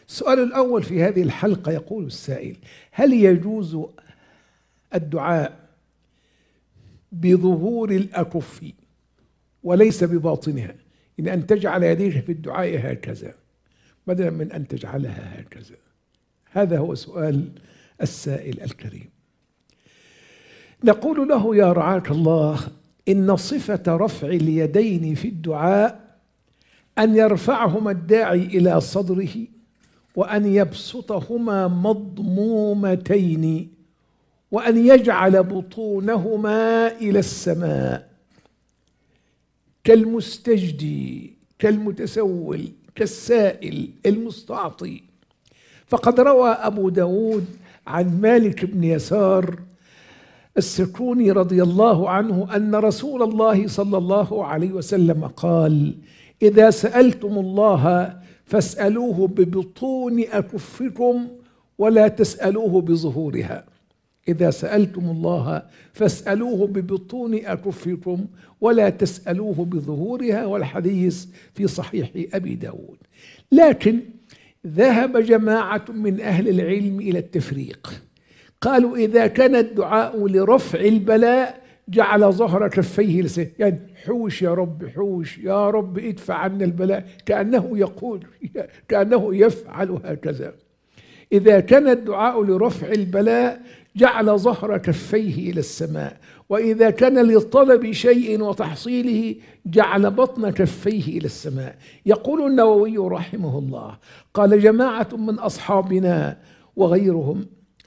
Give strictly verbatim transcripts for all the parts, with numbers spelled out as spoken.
السؤال الأول في هذه الحلقة يقول السائل: هل يجوز الدعاء بظهور الأكف وليس بباطنها؟ إن أن تجعل يديك في الدعاء هكذا بدلا من أن تجعلها هكذا. هذا هو سؤال السائل الكريم. نقول له: يا رعاك الله، إن صفة رفع اليدين في الدعاء أن يرفعهما الداعي إلى صدره وأن يبسطهما مضمومتين وأن يجعل بطونهما إلى السماء كالمستجدي كالمتسول كالسائل المستعطي. فقد روى أبو داود عن مالك بن يسار السكوني رضي الله عنه أن رسول الله صلى الله عليه وسلم قال: إذا سألتم الله فاسألوه ببطون أكفكم ولا تسألوه بظهورها. إذا سألتم الله فاسألوه ببطون أكفكم ولا تسألوه بظهورها. والحديث في صحيح أبي داود. لكن ذهب جماعة من أهل العلم إلى التفريق، قالوا: إذا كان الدعاء لرفع البلاء جعل ظهر كفيه لسانه، يعني حوش يا رب، حوش يا رب، ادفع عنا البلاء، كأنه يقول، كأنه يفعل هكذا. إذا كان الدعاء لرفع البلاء جعل ظهر كفيه إلى السماء، وإذا كان لطلب شيء وتحصيله جعل بطن كفيه إلى السماء. يقول النووي رحمه الله: قال جماعة من أصحابنا وغيرهم: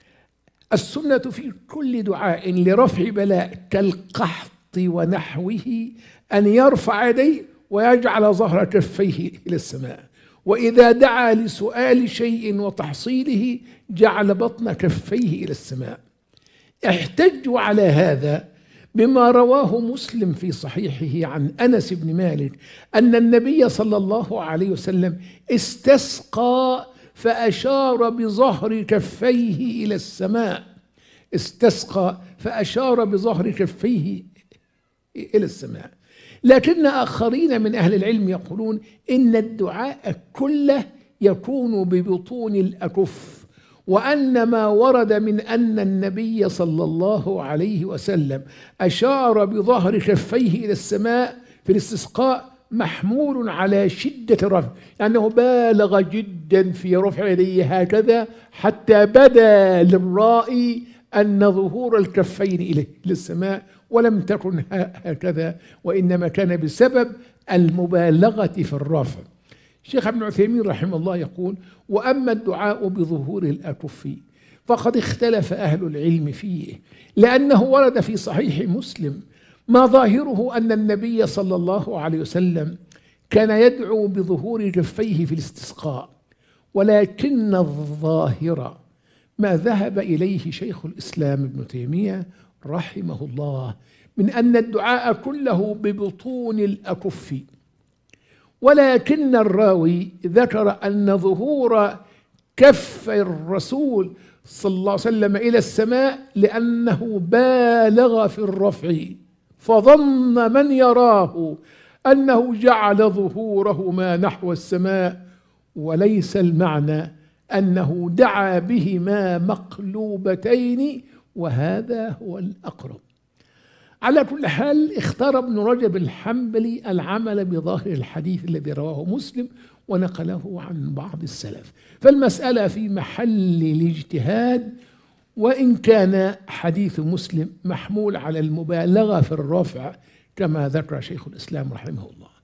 السنة في كل دعاء لرفع بلاء كالقحط ونحوه أن يرفع يديه ويجعل ظهر كفيه إلى السماء، وإذا دعا لسؤال شيء وتحصيله جعل بطن كفيه إلى السماء. احتجوا على هذا بما رواه مسلم في صحيحه عن أنس بن مالك أن النبي صلى الله عليه وسلم استسقى فأشار بظهر كفيه إلى السماء. استسقى فأشار بظهر كفيه إلى السماء. لكن آخرين من أهل العلم يقولون إن الدعاء كله يكون ببطون الأكف، وأن ما ورد من أن النبي صلى الله عليه وسلم أشار بظهر كفيه إلى السماء في الاستسقاء محمول على شدة الرفع، لأنه يعني بالغ جدا في رفع يديه هكذا حتى بدا للرائي أن ظهور الكفين إليه للسماء، ولم تكن هكذا، وإنما كان بسبب المبالغة في الرفع. الشيخ ابن عثيمين رحمه الله يقول: وأما الدعاء بظهور الأكف فقد اختلف أهل العلم فيه، لأنه ورد في صحيح مسلم ما ظاهره أن النبي صلى الله عليه وسلم كان يدعو بظهور كفيه في الاستسقاء، ولكن الظاهر ما ذهب إليه شيخ الإسلام ابن تيمية رحمه الله من أن الدعاء كله ببطون الأكف، ولكن الراوي ذكر أن ظهور كف الرسول صلى الله عليه وسلم إلى السماء لأنه بالغ في الرفع، فظن من يراه أنه جعل ظهورهما نحو السماء، وليس المعنى أنه دعا بهما مقلوبتين، وهذا هو الأقرب. على كل حال اختار ابن رجب الحنبلي العمل بظاهر الحديث الذي رواه مسلم ونقله عن بعض السلف، فالمسألة في محل الاجتهاد، وإن كان حديث مسلم محمول على المبالغة في الرفع كما ذكر شيخ الإسلام رحمه الله.